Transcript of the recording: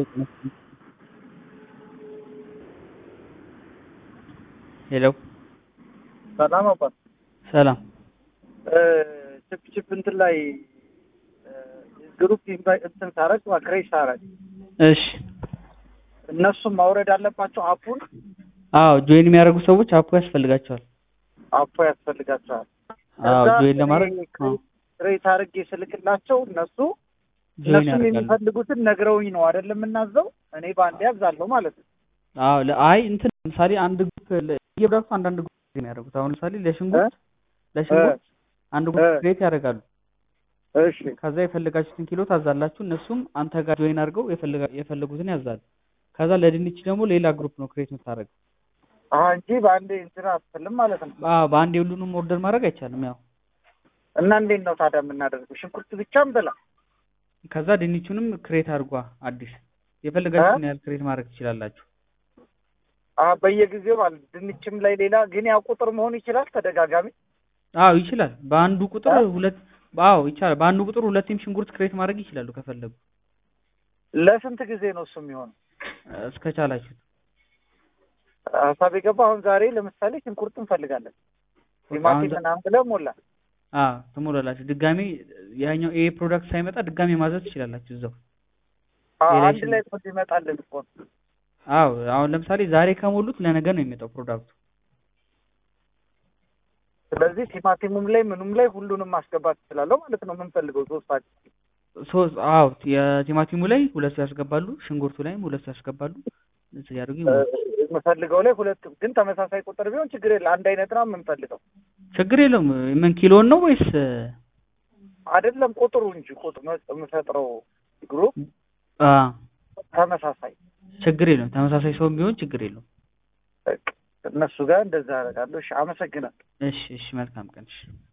ሄሎ ሰላም አባት ሰላም ቺፕ እንትን ላይ ግሩፕ ኢንቫይት እንትን ታረግ ክሬት ታረግ እሺ እነሱም ማውረድ አለባቸው አፑን አዎ ጆይን የሚያደርጉ ሰዎች አፑ ያስፈልጋቸዋል አዎ ጆይን ለማድረግ ክሬት አድርጌ ስልክላቸው እነሱ የሚፈልጉትን ነግረውኝ ነው አይደለም እናዘው እኔ ባንዴ ያዛለሁ ማለት ነው አዎ አይ እንትን ለምሳሌ አንድ ግሩፕ ለየብራሱ አንድ ግሩፕ የሚያደርጉት አሁን ለምሳሌ ለሽንኩርት አንድ ግሩፕ ክሬት ያደርጋሉ እሺ ከዛ የፈለጋችሁትን ኪሎ ታዛላችሁ እነሱም አንተ ጋር ጆይን አድርገው የፈለጉትን ያዛሉ ከዛ ለድንች ደግሞ ሌላ ግሩፕ ነው ክሬት የምታደርገው እንጂ ባንዴ እንትን አትልም ማለት ነው ባንዴ ሁሉንም ኦርደር ማድረግ አይቻልም ያው እና እንዴት ነው ታዲያ የምናደርገው ሽንኩርት ብቻም ብላ ከዛ ድንቹንም ክሬት አድርጓ አዲስ የፈለጋችሁትን ያህል ክሬት ማድረግ ትችላላችሁ በየጊዜው ማለት ድንችም ላይ ሌላ ግን ያው ቁጥር መሆን ይችላል ተደጋጋሚ ይችላል በአንዱ ቁጥር ሁለት ይቻላል በአንዱ ቁጥር ሁለቱም ሽንኩርት ክሬት ማድረግ ይችላሉ ከፈለጉ ለስንት ጊዜ ነው እሱ የሚሆነው እስከቻላችሁ ሀሳብ የገባ አሁን ዛሬ ለምሳሌ ሽንኩርት እንፈልጋለን ቲማቲም ምናምን ብለህ ሞላ ትሞላላችሁ ድጋሚ ያኛው ኤ ፕሮዳክት ሳይመጣ ድጋሚ ማዘዝ ትችላላችሁ እዛው አንድ ላይ ይመጣልን እኮ አሁን ለምሳሌ ዛሬ ከሞሉት ለነገ ነው የሚመጣው ፕሮዳክቱ ስለዚህ ቲማቲሙም ላይ ምኑም ላይ ሁሉንም ማስገባት ትችላለህ ማለት ነው የምንፈልገው የቲማቲሙ ላይ ሁለት ያስገባሉ ሽንኩርቱ ላይም ሁለት ያስገባሉ እዚህ ያደርጉ የምፈልገው ላይ ሁለት ግን ተመሳሳይ ቁጥር ቢሆን ችግር የለም አንድ አይነት ነው የምንፈልገው ችግር የለውም ምን ኪሎን ነው ወይስ አይደለም ቁጥሩ እንጂ ቁጥሩ የምፈጥረው ግሩፕ ተመሳሳይ ችግር የለውም ተመሳሳይ ሰው ቢሆን ችግር የለውም እነሱ ጋር እንደዛ አደርጋለሁ እሺ አመሰግናለሁ እሺ መልካም ቀን